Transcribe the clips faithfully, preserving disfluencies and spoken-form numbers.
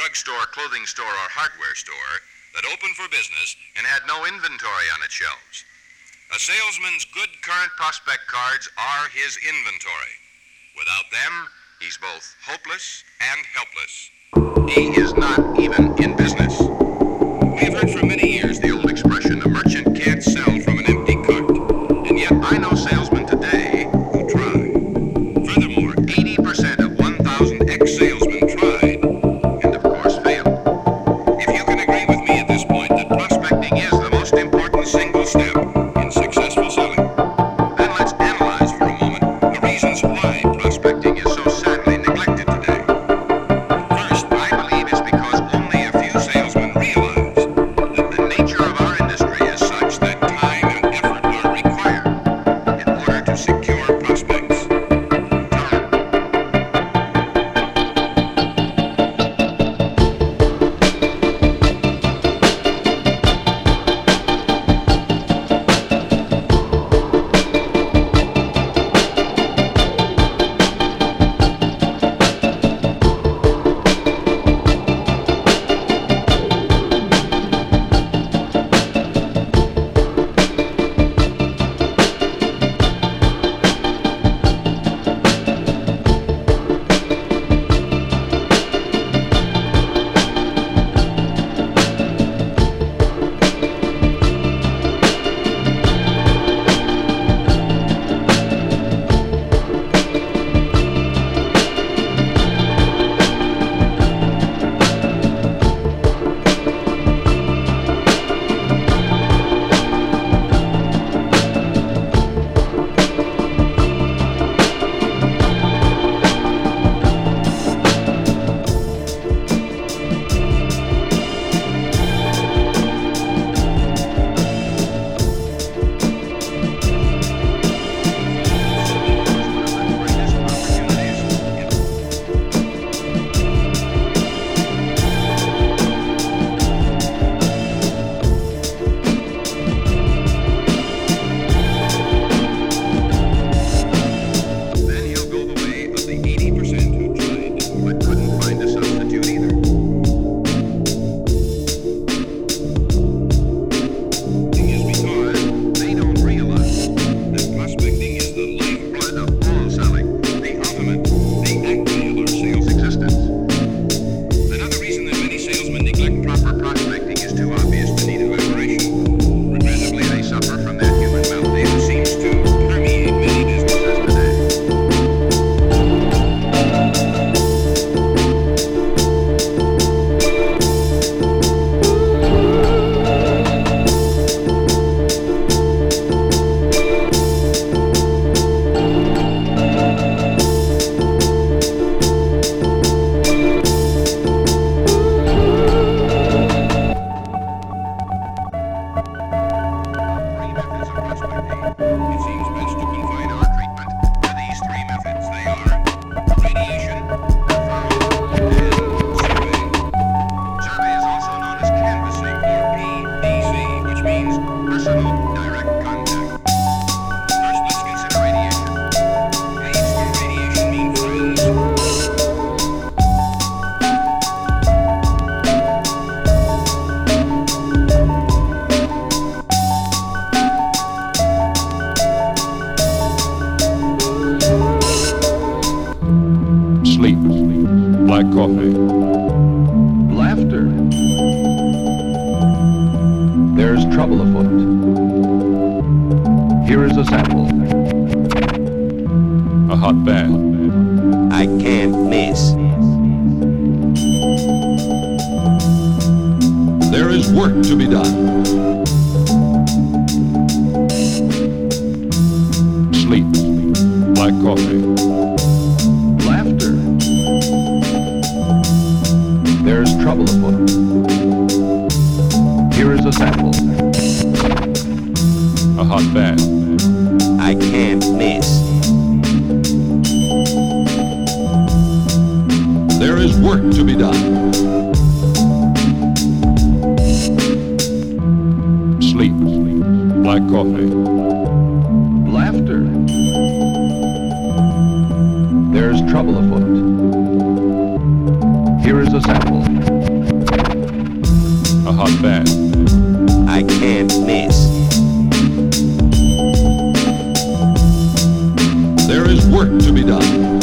drugstore, clothing store, or hardware store that opened for business and had no inventory on its shelves. A salesman's good current prospect cards are his inventory. Without them, he's both hopeless and helpless. He is not even in business. We've heard for many years the old expression, a merchant can't sell from an empty cart. And yet I know salesmen today who try. Furthermore, eighty percent of one thousand ex-salesmen tried and of course failed. If you can agree with me at this point that prospecting is the most important single step in successful selling, then let's analyze for a moment the reasons why prospecting is so sadly neglected today. First, I believe it's because only a few salesmen realize that the nature of our industry is such that time and effort are required in order to secure prospects. Sleep, black coffee, laughter. There's trouble afoot. Here is a sample. a hot bath, I can't miss. There is work to be done. sleep, black coffee, Laughter. There's trouble afoot. Here is a sample. a hot bath, I can't miss. There is work to be done. sleep, black coffee, Laughter. There's trouble afoot. Here is a sample. hot bath, I can't miss. There is work to be done.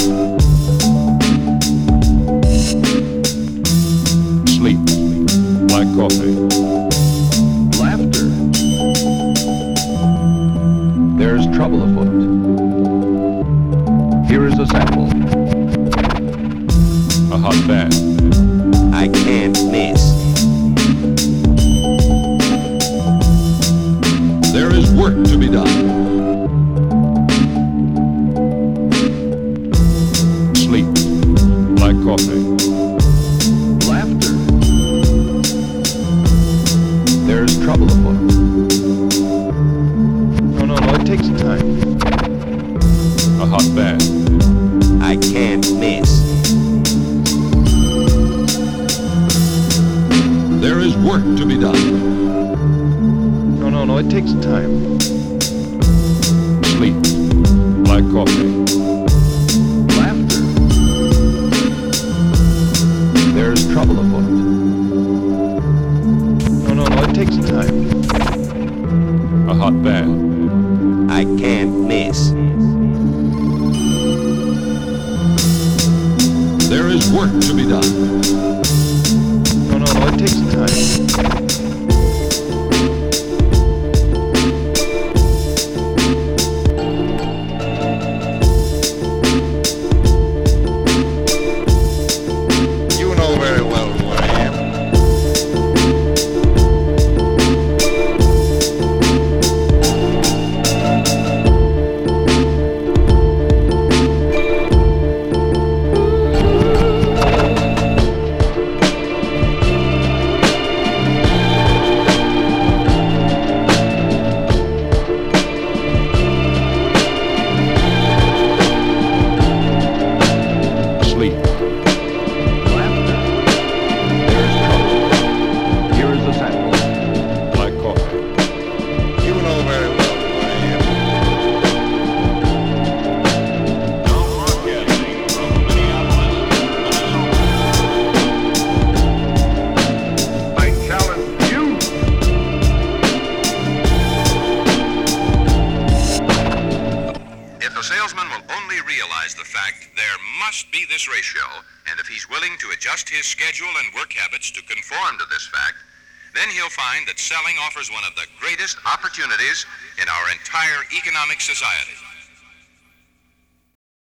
sleep, black coffee, Laughter. There's trouble afoot. Here is a sample. a hot bath, I can't miss. There is work to be done. sleep, black coffee, Laughter. There's trouble afoot. No, no, no, it takes time. a hot bath, I can't miss. There is work to be done. No, no, no, it takes time. sleep, black coffee, Laughter. There's trouble afoot. No, no, no, it takes time. a hot bath, I can't miss. There is work to be done. No, no, no, it takes time. You know very well who I am. sleep, Laughter. There's trouble. Here is a sample. black coffee, You know very well who I am. Broadcasting from Minneapolis, Minnesota. I challenge you. If a salesman will only realize the fact there must be this ratio, and if he's willing to adjust his schedule and work habits to conform to this fact, then he'll find that selling offers one of the greatest opportunities in our entire economic society.